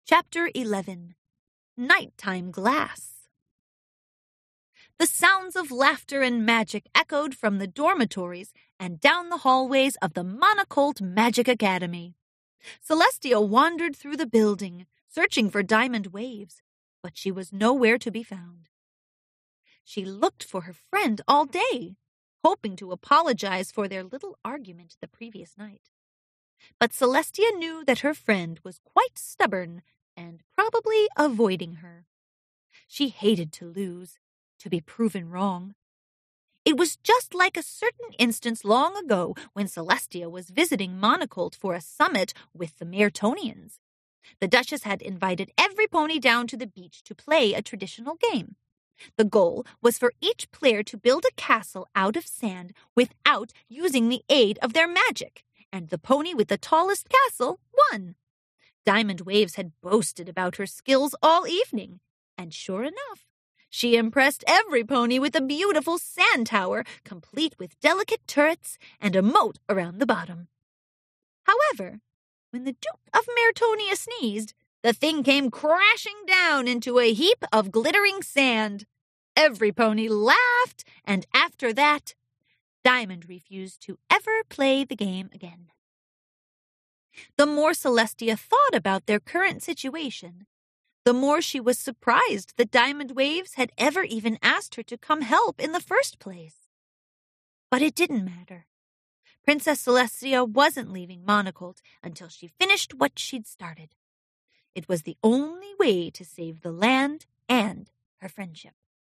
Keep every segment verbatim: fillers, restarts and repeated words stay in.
Chapter eleven. Nighttime Glass. The sounds of laughter and magic echoed from the dormitories and down the hallways of the Monocolt Magic Academy. Celestia wandered through the building, searching for Diamond Waves, but she was nowhere to be found. She looked for her friend all day, hoping to apologize for their little argument the previous night. But Celestia knew that her friend was quite stubborn and probably avoiding her. She hated to lose, to be proven wrong. It was just like a certain instance long ago when Celestia was visiting Monocolt for a summit with the Mertonians. The Duchess had invited every pony down to the beach to play a traditional game. The goal was for each player to build a castle out of sand without using the aid of their magic, and the pony with the tallest castle won. Diamond Waves had boasted about her skills all evening, and sure enough, she impressed every pony with a beautiful sand tower, complete with delicate turrets and a moat around the bottom. However, when the Duke of Mertonia sneezed, the thing came crashing down into a heap of glittering sand. Every pony laughed, and after that, Diamond refused to ever play the game again. The more Celestia thought about their current situation, the more she was surprised that Diamond Waves had ever even asked her to come help in the first place. But it didn't matter. Princess Celestia wasn't leaving Monocolt until she finished what she'd started. It was the only way to save the land and her friendship.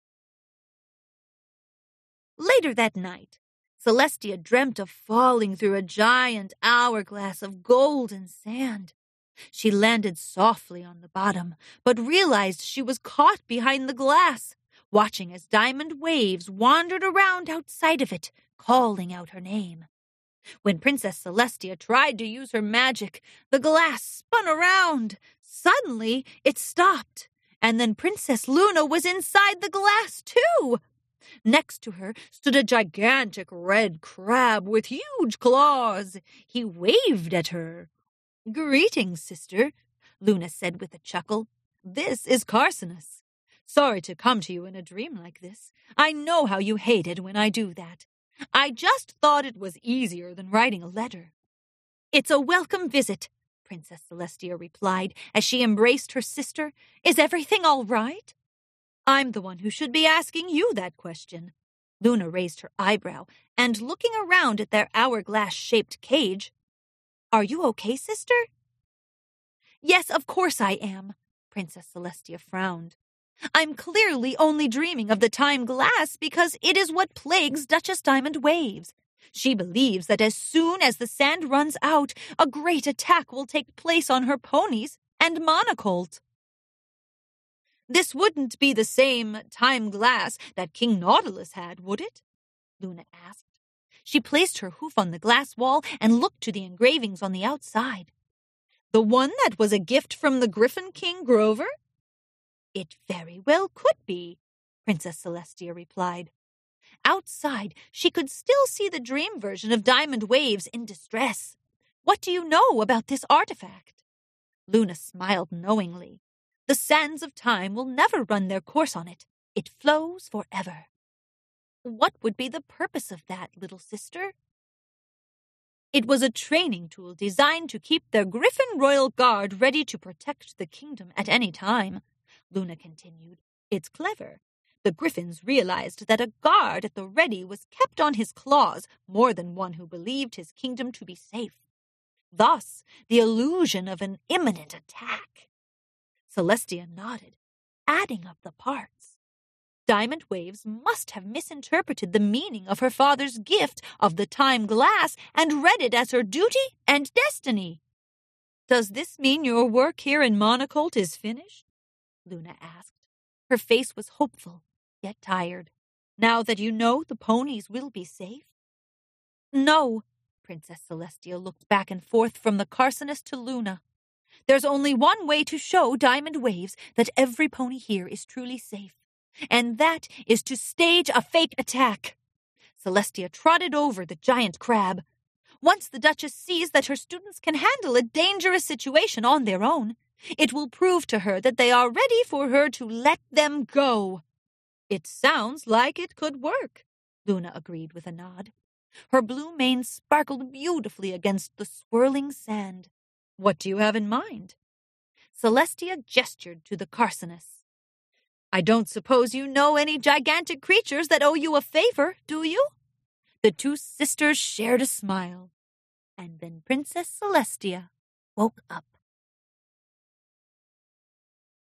Later that night, Celestia dreamt of falling through a giant hourglass of golden sand. She landed softly on the bottom, but realized she was caught behind the glass, watching as Diamond Waves wandered around outside of it, calling out her name. When Princess Celestia tried to use her magic, the glass spun around. Suddenly, it stopped, and then Princess Luna was inside the glass, too. Next to her stood a gigantic red crab with huge claws. He waved at her. "Greetings, sister," Luna said with a chuckle. "This is Carcinus. Sorry to come to you in a dream like this. I know how you hate it when I do that. I just thought it was easier than writing a letter." "It's a welcome visit," Princess Celestia replied as she embraced her sister. "Is everything all right?" "I'm the one who should be asking you that question." Luna raised her eyebrow and, looking around at their hourglass-shaped cage, "Are you okay, sister?" "Yes, of course I am," Princess Celestia frowned. "I'm clearly only dreaming of the time glass because it is what plagues Duchess Diamond Waves. She believes that as soon as the sand runs out, a great attack will take place on her ponies and Monocolt." "This wouldn't be the same time glass that King Nautilus had, would it?" Luna asked. She placed her hoof on the glass wall and looked to the engravings on the outside. "The one that was a gift from the Griffin King Grover?" "It very well could be," Princess Celestia replied. Outside, she could still see the dream version of Diamond Waves in distress. "What do you know about this artifact?" Luna smiled knowingly. "The sands of time will never run their course on it. It flows forever." "What would be the purpose of that, little sister?" "It was a training tool designed to keep their Griffin Royal Guard ready to protect the kingdom at any time," Luna continued. "It's clever. The Griffins realized that a guard at the ready was kept on his claws more than one who believed his kingdom to be safe. Thus, the illusion of an imminent attack." Celestia nodded, adding up the parts. Diamond Waves must have misinterpreted the meaning of her father's gift of the time glass and read it as her duty and destiny. "Does this mean your work here in Monocolt is finished?" Luna asked. Her face was hopeful, yet tired. "Now that you know the ponies will be safe?" "No," Princess Celestia looked back and forth from the Carcinus to Luna. "There's only one way to show Diamond Waves that every pony here is truly safe, and that is to stage a fake attack." Celestia trotted over the giant crab. Once the Duchess sees that her students can handle a dangerous situation on their own, It will prove to her that they are ready for her to let them go." "It sounds like it could work," Luna agreed with a nod. Her blue mane sparkled beautifully against the swirling sand. "What do you have in mind?" Celestia gestured to the Carcinus. "I don't suppose you know any gigantic creatures that owe you a favor, do you?" The two sisters shared a smile, and then Princess Celestia woke up.